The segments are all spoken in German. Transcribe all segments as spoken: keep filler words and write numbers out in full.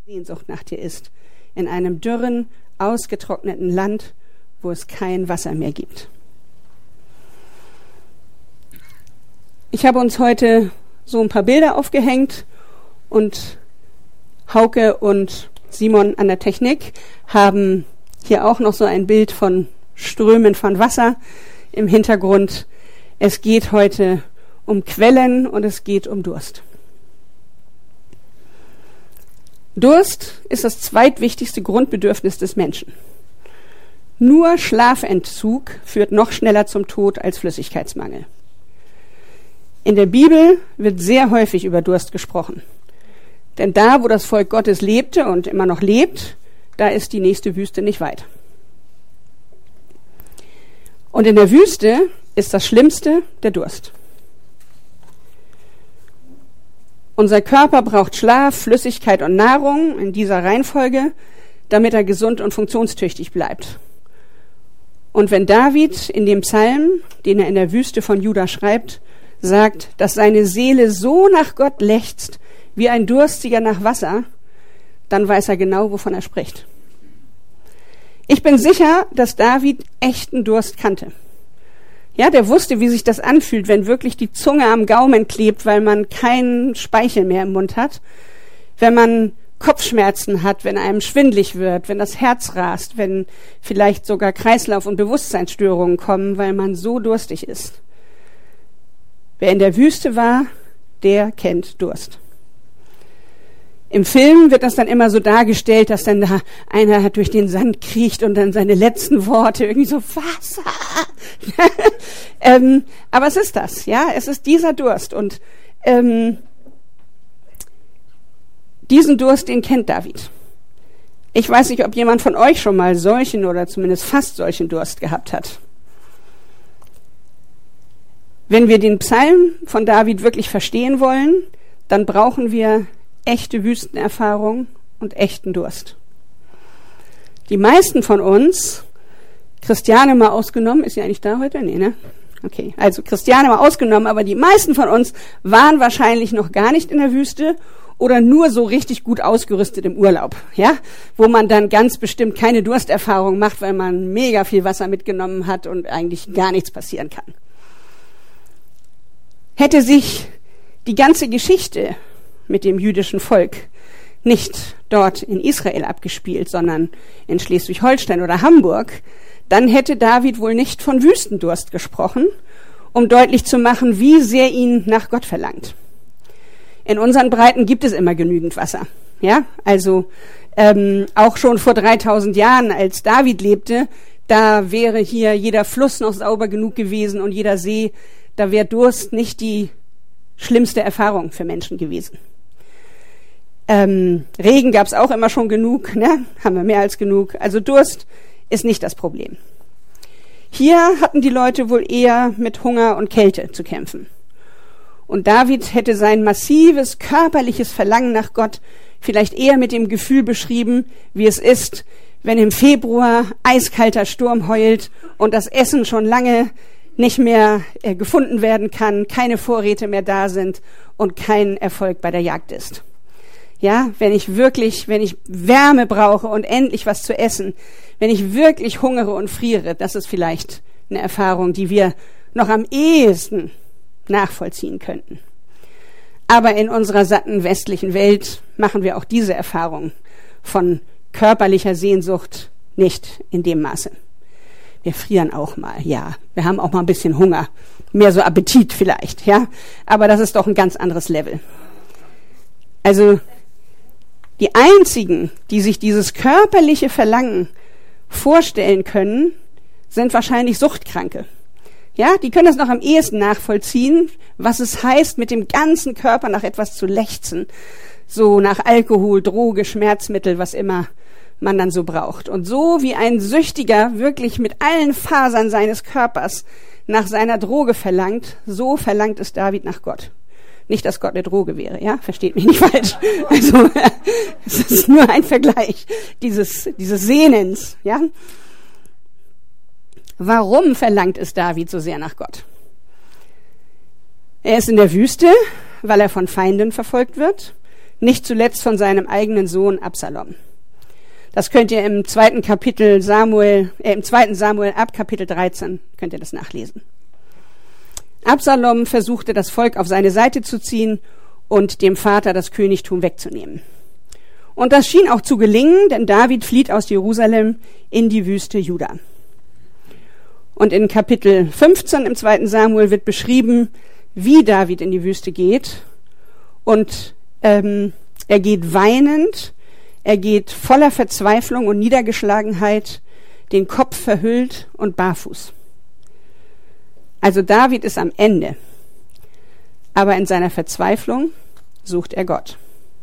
Sehnsucht nach dir ist, in einem dürren, ausgetrockneten Land, wo es kein Wasser mehr gibt. Ich habe uns heute so ein paar Bilder aufgehängt und Hauke und Simon an der Technik haben hier auch noch so ein Bild von Strömen von Wasser im Hintergrund. Es geht heute um Quellen und es geht um Durst. Durst ist das zweitwichtigste Grundbedürfnis des Menschen. Nur Schlafentzug führt noch schneller zum Tod als Flüssigkeitsmangel. In der Bibel wird sehr häufig über Durst gesprochen. Denn da, wo das Volk Gottes lebte und immer noch lebt, da ist die nächste Wüste nicht weit. Und in der Wüste ist das Schlimmste der Durst. Unser Körper braucht Schlaf, Flüssigkeit und Nahrung in dieser Reihenfolge, damit er gesund und funktionstüchtig bleibt. Und wenn David in dem Psalm, den er in der Wüste von Juda schreibt, sagt, dass seine Seele so nach Gott lechzt, wie ein Durstiger nach Wasser, dann weiß er genau, wovon er spricht. Ich bin sicher, dass David echten Durst kannte. Ja, der wusste, wie sich das anfühlt, wenn wirklich die Zunge am Gaumen klebt, weil man keinen Speichel mehr im Mund hat, wenn man Kopfschmerzen hat, wenn einem schwindlig wird, wenn das Herz rast, wenn vielleicht sogar Kreislauf- und Bewusstseinsstörungen kommen, weil man so durstig ist. Wer in der Wüste war, der kennt Durst. Im Film wird das dann immer so dargestellt, dass dann da einer durch den Sand kriecht und dann seine letzten Worte irgendwie so Wasser. ähm, aber es ist das, ja, es ist dieser Durst und ähm, diesen Durst, den kennt David. Ich weiß nicht, ob jemand von euch schon mal solchen oder zumindest fast solchen Durst gehabt hat. Wenn wir den Psalm von David wirklich verstehen wollen, dann brauchen wir echte Wüstenerfahrung und echten Durst. Die meisten von uns, Christiane mal ausgenommen, ist ja eigentlich da heute? Nee, ne? Okay, also Christiane mal ausgenommen, aber die meisten von uns waren wahrscheinlich noch gar nicht in der Wüste oder nur so richtig gut ausgerüstet im Urlaub, ja? Wo man dann ganz bestimmt keine Dursterfahrung macht, weil man mega viel Wasser mitgenommen hat und eigentlich gar nichts passieren kann. Hätte sich die ganze Geschichte mit dem jüdischen Volk nicht dort in Israel abgespielt, sondern in Schleswig-Holstein oder Hamburg, dann hätte David wohl nicht von Wüstendurst gesprochen, um deutlich zu machen, wie sehr ihn nach Gott verlangt. In unseren Breiten gibt es immer genügend Wasser. Ja, also ähm, auch schon vor dreitausend Jahren, als David lebte, da wäre hier jeder Fluss noch sauber genug gewesen und jeder See. Da wäre Durst nicht die schlimmste Erfahrung für Menschen gewesen. Ähm, Regen gab es auch immer schon genug, ne? Haben wir mehr als genug. Also Durst ist nicht das Problem. Hier hatten die Leute wohl eher mit Hunger und Kälte zu kämpfen. Und David hätte sein massives körperliches Verlangen nach Gott vielleicht eher mit dem Gefühl beschrieben, wie es ist, wenn im Februar eiskalter Sturm heult und das Essen schon lange nicht mehr äh, gefunden werden kann, keine Vorräte mehr da sind und kein Erfolg bei der Jagd ist. Ja, wenn ich wirklich, wenn ich Wärme brauche und endlich was zu essen, wenn ich wirklich hungere und friere, das ist vielleicht eine Erfahrung, die wir noch am ehesten nachvollziehen könnten. Aber in unserer satten westlichen Welt machen wir auch diese Erfahrung von körperlicher Sehnsucht nicht in dem Maße. Wir frieren auch mal, ja. Wir haben auch mal ein bisschen Hunger. Mehr so Appetit vielleicht, ja. Aber das ist doch ein ganz anderes Level. Also, die einzigen, die sich dieses körperliche Verlangen vorstellen können, sind wahrscheinlich Suchtkranke. Ja, die können das noch am ehesten nachvollziehen, was es heißt, mit dem ganzen Körper nach etwas zu lechzen. So nach Alkohol, Droge, Schmerzmittel, was immer man dann so braucht. Und so wie ein Süchtiger wirklich mit allen Fasern seines Körpers nach seiner Droge verlangt, so verlangt es David nach Gott. Nicht, dass Gott eine Droge wäre, ja? Versteht mich nicht falsch. Also, es ist nur ein Vergleich dieses, dieses Sehnens, ja? Warum verlangt es David so sehr nach Gott? Er ist in der Wüste, weil er von Feinden verfolgt wird. nicht zuletzt von seinem eigenen Sohn Absalom. Das könnt ihr im zweiten Kapitel Samuel, äh, im zweiten Samuel ab Kapitel dreizehn könnt ihr das nachlesen. Absalom versuchte, das Volk auf seine Seite zu ziehen und dem Vater das Königtum wegzunehmen. Und das schien auch zu gelingen, denn David flieht aus Jerusalem in die Wüste Juda. Und in Kapitel fünfzehn im zweiten Samuel wird beschrieben, wie David in die Wüste geht. Und ähm, er geht weinend, er geht voller Verzweiflung und Niedergeschlagenheit, den Kopf verhüllt und barfuß. Also David ist am Ende, aber in seiner Verzweiflung sucht er Gott.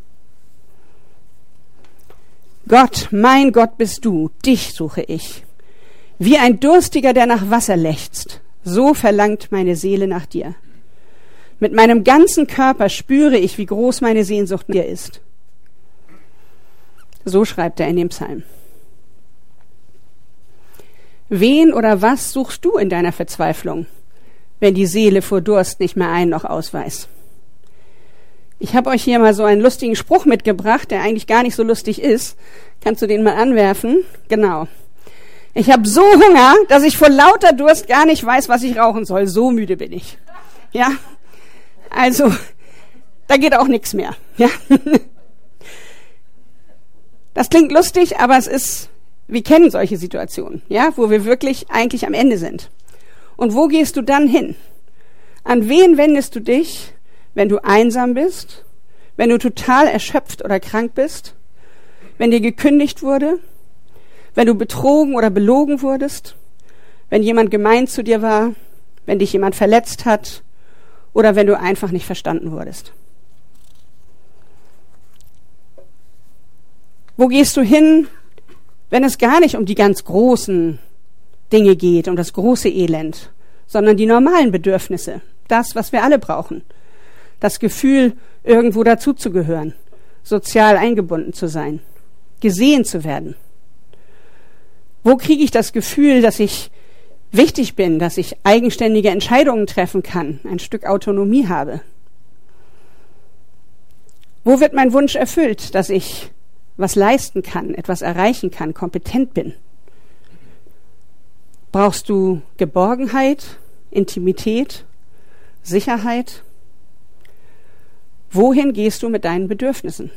Gott, mein Gott bist du, dich suche ich. Wie ein Durstiger, der nach Wasser lechzt, so verlangt meine Seele nach dir. Mit meinem ganzen Körper spüre ich, wie groß meine Sehnsucht nach dir ist. So schreibt er in dem Psalm. Wen oder was suchst du in deiner Verzweiflung, wenn die Seele vor Durst nicht mehr ein noch ausweist? Ich habe euch hier mal so einen lustigen Spruch mitgebracht, der eigentlich gar nicht so lustig ist. Kannst du den mal anwerfen? Genau. Ich habe so Hunger, dass ich vor lauter Durst gar nicht weiß, was ich rauchen soll. So müde bin ich. Ja, also da geht auch nichts mehr. Ja. Das klingt lustig, aber es ist, wir kennen solche Situationen, ja, wo wir wirklich eigentlich am Ende sind. Und wo gehst du dann hin? An wen wendest du dich, wenn du einsam bist, wenn du total erschöpft oder krank bist, wenn dir gekündigt wurde, wenn du betrogen oder belogen wurdest, wenn jemand gemein zu dir war, wenn dich jemand verletzt hat oder wenn du einfach nicht verstanden wurdest? Wo gehst du hin, wenn es gar nicht um die ganz großen Dinge geht, um das große Elend, sondern die normalen Bedürfnisse, das, was wir alle brauchen? Das Gefühl, irgendwo dazuzugehören, sozial eingebunden zu sein, gesehen zu werden. Wo kriege ich das Gefühl, dass ich wichtig bin, dass ich eigenständige Entscheidungen treffen kann, ein Stück Autonomie habe? Wo wird mein Wunsch erfüllt, dass ich was leisten kann, etwas erreichen kann, kompetent bin? Brauchst du Geborgenheit, Intimität, Sicherheit? Wohin gehst du mit deinen Bedürfnissen?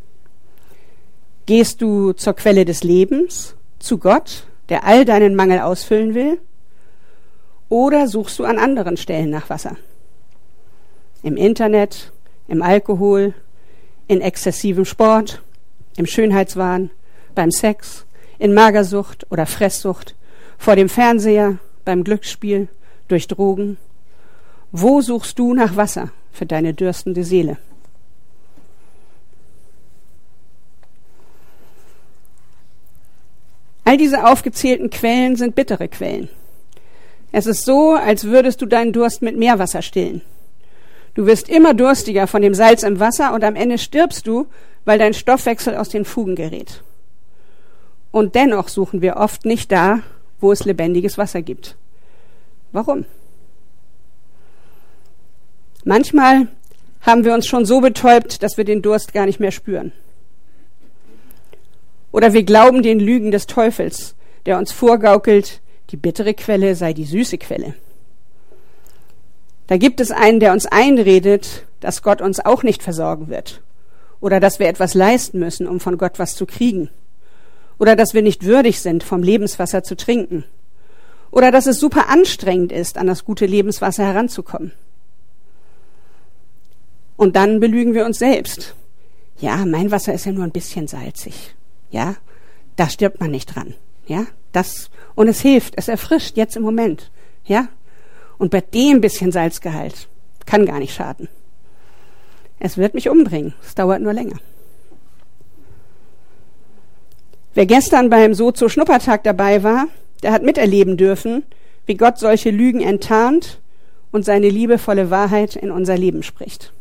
Gehst du zur Quelle des Lebens, zu Gott, der all deinen Mangel ausfüllen will? Oder suchst du an anderen Stellen nach Wasser? Im Internet, im Alkohol, in exzessivem Sport, im Schönheitswahn, beim Sex, in Magersucht oder Fresssucht, vor dem Fernseher, beim Glücksspiel, durch Drogen? Wo suchst du nach Wasser für deine dürstende Seele? All diese aufgezählten Quellen sind bittere Quellen. Es ist so, als würdest du deinen Durst mit Meerwasser stillen. Du wirst immer durstiger von dem Salz im Wasser und am Ende stirbst du, weil dein Stoffwechsel aus den Fugen gerät. Und dennoch suchen wir oft nicht da, wo es lebendiges Wasser gibt. Warum? Manchmal haben wir uns schon so betäubt, dass wir den Durst gar nicht mehr spüren. Oder wir glauben den Lügen des Teufels, der uns vorgaukelt, die bittere Quelle sei die süße Quelle. Da gibt es einen, der uns einredet, dass Gott uns auch nicht versorgen wird. Oder dass wir etwas leisten müssen, um von Gott was zu kriegen. Oder dass wir nicht würdig sind, vom Lebenswasser zu trinken. Oder dass es super anstrengend ist, an das gute Lebenswasser heranzukommen. Und dann belügen wir uns selbst. Ja, mein Wasser ist ja nur ein bisschen salzig. Ja, da stirbt man nicht dran. Ja, das, und es hilft, es erfrischt jetzt im Moment. Ja, und bei dem bisschen Salzgehalt kann gar nicht schaden. Es wird mich umbringen, es dauert nur länger. Wer gestern beim Sozo-Schnuppertag dabei war, der hat miterleben dürfen, wie Gott solche Lügen enttarnt und seine liebevolle Wahrheit in unser Leben spricht.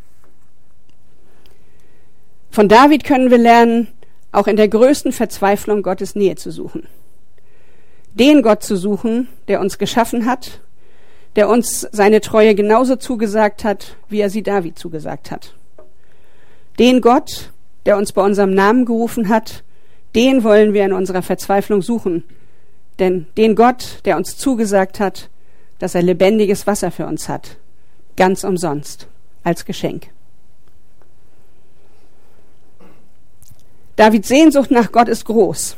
Von David können wir lernen, auch in der größten Verzweiflung Gottes Nähe zu suchen. Den Gott zu suchen, der uns geschaffen hat, der uns seine Treue genauso zugesagt hat, wie er sie David zugesagt hat. Den Gott, der uns bei unserem Namen gerufen hat, den wollen wir in unserer Verzweiflung suchen. Denn den Gott, der uns zugesagt hat, dass er lebendiges Wasser für uns hat, ganz umsonst, als Geschenk. Davids Sehnsucht nach Gott ist groß.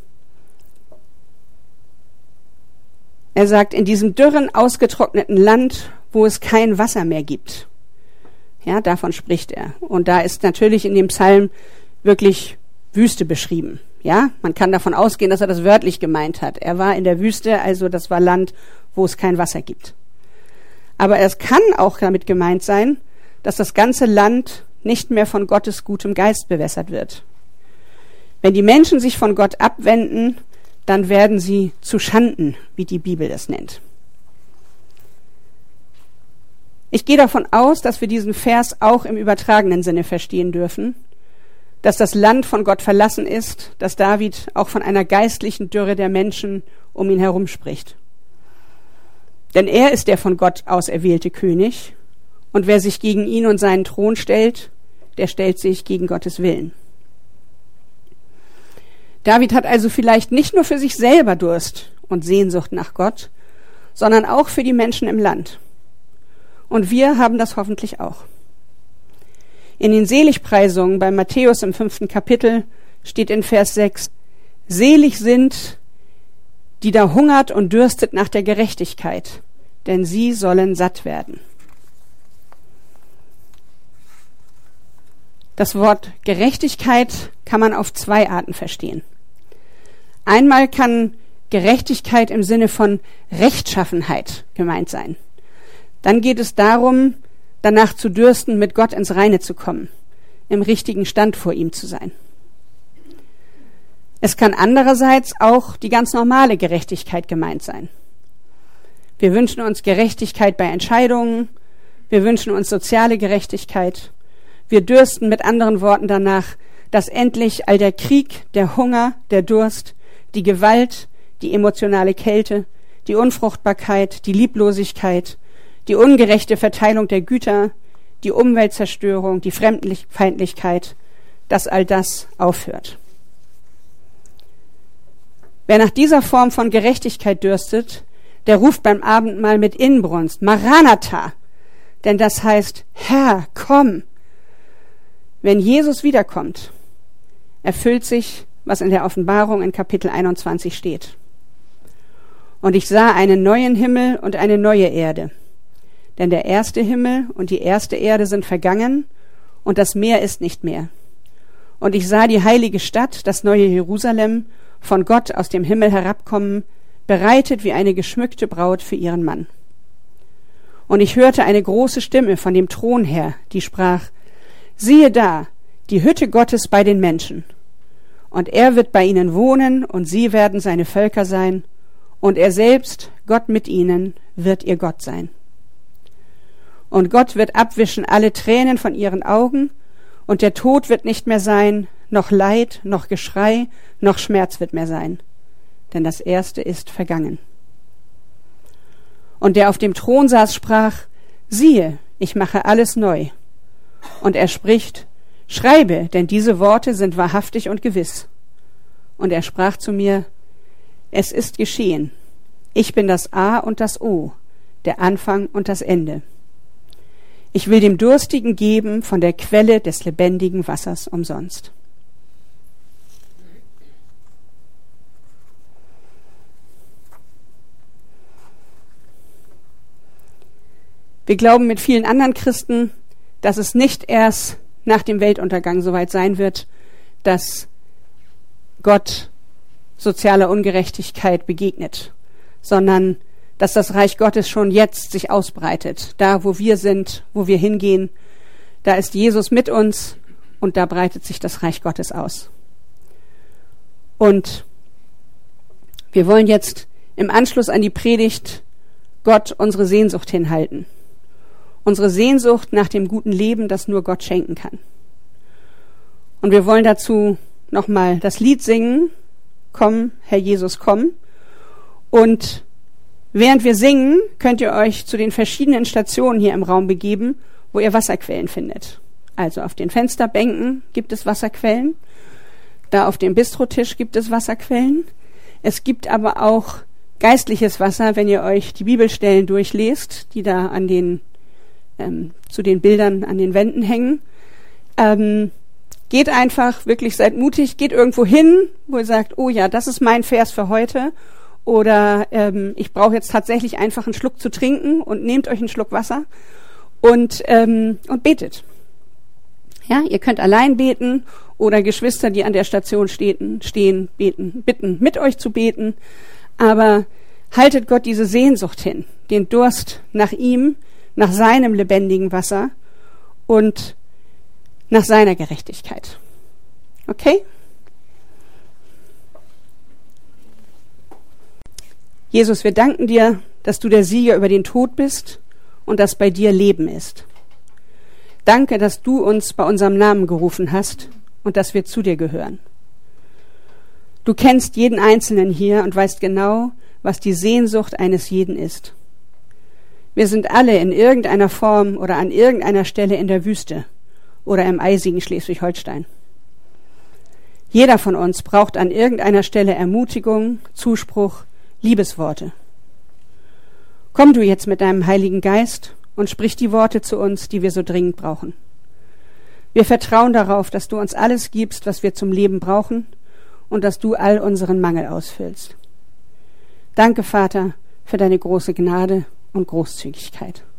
Er sagt, in diesem dürren, ausgetrockneten Land, wo es kein Wasser mehr gibt. Ja, davon spricht er. Und da ist natürlich in dem Psalm wirklich Wüste beschrieben. Ja, man kann davon ausgehen, dass er das wörtlich gemeint hat. Er war in der Wüste, also das war Land, wo es kein Wasser gibt. Aber es kann auch damit gemeint sein, dass das ganze Land nicht mehr von Gottes gutem Geist bewässert wird. Wenn die Menschen sich von Gott abwenden, dann werden sie zu Schanden, wie die Bibel es nennt. Ich gehe davon aus, dass wir diesen Vers auch im übertragenen Sinne verstehen dürfen, dass das Land von Gott verlassen ist, dass David auch von einer geistlichen Dürre der Menschen um ihn herum spricht. Denn er ist der von Gott auserwählte König, und wer sich gegen ihn und seinen Thron stellt, der stellt sich gegen Gottes Willen. David hat also vielleicht nicht nur für sich selber Durst und Sehnsucht nach Gott, sondern auch für die Menschen im Land. Und wir haben das hoffentlich auch. In den Seligpreisungen bei Matthäus im fünften Kapitel steht in Vers sechs, selig sind, die da hungert und dürstet nach der Gerechtigkeit, denn sie sollen satt werden. Das Wort Gerechtigkeit kann man auf zwei Arten verstehen. Einmal kann Gerechtigkeit im Sinne von Rechtschaffenheit gemeint sein. Dann geht es darum, danach zu dürsten, mit Gott ins Reine zu kommen, im richtigen Stand vor ihm zu sein. Es kann andererseits auch die ganz normale Gerechtigkeit gemeint sein. Wir wünschen uns Gerechtigkeit bei Entscheidungen, wir wünschen uns soziale Gerechtigkeit, wir dürsten mit anderen Worten danach, dass endlich all der Krieg, der Hunger, der Durst, die Gewalt, die emotionale Kälte, die Unfruchtbarkeit, die Lieblosigkeit, die ungerechte Verteilung der Güter, die Umweltzerstörung, die Fremdenfeindlichkeit, dass all das aufhört. Wer nach dieser Form von Gerechtigkeit dürstet, der ruft beim Abendmahl mit Inbrunst, Maranatha, denn das heißt, Herr, komm. Wenn Jesus wiederkommt, erfüllt sich, was in der Offenbarung in Kapitel einundzwanzig steht. Und ich sah einen neuen Himmel und eine neue Erde. Denn der erste Himmel und die erste Erde sind vergangen und das Meer ist nicht mehr. Und ich sah die heilige Stadt, das neue Jerusalem, von Gott aus dem Himmel herabkommen, bereitet wie eine geschmückte Braut für ihren Mann. Und ich hörte eine große Stimme von dem Thron her, die sprach, siehe da, die Hütte Gottes bei den Menschen. Und er wird bei ihnen wohnen, und sie werden seine Völker sein, und er selbst, Gott mit ihnen, wird ihr Gott sein. Und Gott wird abwischen alle Tränen von ihren Augen, und der Tod wird nicht mehr sein, noch Leid, noch Geschrei, noch Schmerz wird mehr sein, denn das Erste ist vergangen. Und der auf dem Thron saß, sprach, siehe, ich mache alles neu. Und er spricht, schreibe, denn diese Worte sind wahrhaftig und gewiss. Und er sprach zu mir, es ist geschehen. Ich bin das A und das O, der Anfang und das Ende. Ich will dem Durstigen geben von der Quelle des lebendigen Wassers umsonst. Wir glauben mit vielen anderen Christen, dass es nicht erst nach dem Weltuntergang soweit sein wird, dass Gott sozialer Ungerechtigkeit begegnet, sondern dass das Reich Gottes schon jetzt sich ausbreitet. Da, wo wir sind, wo wir hingehen, da ist Jesus mit uns und da breitet sich das Reich Gottes aus. Und wir wollen jetzt im Anschluss an die Predigt Gott unsere Sehnsucht hinhalten. Unsere Sehnsucht nach dem guten Leben, das nur Gott schenken kann. Und wir wollen dazu nochmal das Lied singen, Komm, Herr Jesus, komm. Und während wir singen, könnt ihr euch zu den verschiedenen Stationen hier im Raum begeben, wo ihr Wasserquellen findet. Also auf den Fensterbänken gibt es Wasserquellen. Da auf dem Bistrotisch gibt es Wasserquellen. Es gibt aber auch geistliches Wasser, wenn ihr euch die Bibelstellen durchlest, die da an den ähm, zu den Bildern an den Wänden hängen. Ähm, geht einfach, wirklich seid mutig, geht irgendwo hin, wo ihr sagt, oh ja, das ist mein Vers für heute. Oder ähm, ich brauche jetzt tatsächlich einfach einen Schluck zu trinken und nehmt euch einen Schluck Wasser und, ähm, und betet. Ja, ihr könnt allein beten oder Geschwister, die an der Station stehen, stehen, beten, bitten, mit euch zu beten. Aber haltet Gott diese Sehnsucht hin, den Durst nach ihm, nach seinem lebendigen Wasser und nach seiner Gerechtigkeit. Okay? Jesus, wir danken dir, dass du der Sieger über den Tod bist und dass bei dir Leben ist. Danke, dass du uns bei unserem Namen gerufen hast und dass wir zu dir gehören. Du kennst jeden Einzelnen hier und weißt genau, was die Sehnsucht eines jeden ist. Wir sind alle in irgendeiner Form oder an irgendeiner Stelle in der Wüste oder im eisigen Schleswig-Holstein. Jeder von uns braucht an irgendeiner Stelle Ermutigung, Zuspruch, Liebesworte. Komm du jetzt mit deinem Heiligen Geist und sprich die Worte zu uns, die wir so dringend brauchen. Wir vertrauen darauf, dass du uns alles gibst, was wir zum Leben brauchen und dass du all unseren Mangel ausfüllst. Danke, Vater, für deine große Gnade und Großzügigkeit.